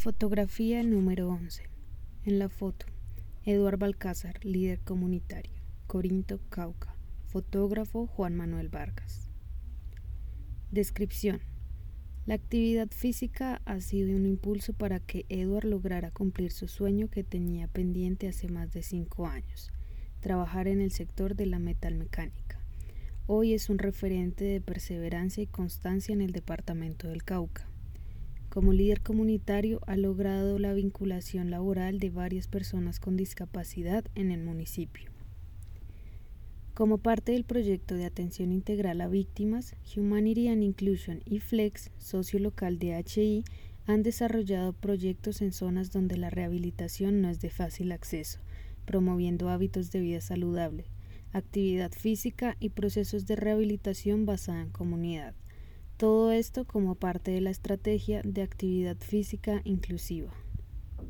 Fotografía número 11. En la foto, Eduard Balcázar, líder comunitario, Corinto, Cauca. Fotógrafo Juan Manuel Vargas. Descripción. La actividad física ha sido un impulso para que Eduard lograra cumplir su sueño que tenía pendiente hace más de 5 años, trabajar en el sector de la metalmecánica. Hoy es un referente de perseverancia y constancia en el departamento del Cauca. Como líder comunitario ha logrado la vinculación laboral de varias personas con discapacidad en el municipio. Como parte del proyecto de atención integral a víctimas, Humanity and Inclusion y Flex, socio local de HI, han desarrollado proyectos en zonas donde la rehabilitación no es de fácil acceso, promoviendo hábitos de vida saludable, actividad física y procesos de rehabilitación basada en comunidad. Todo esto como parte de la estrategia de actividad física inclusiva.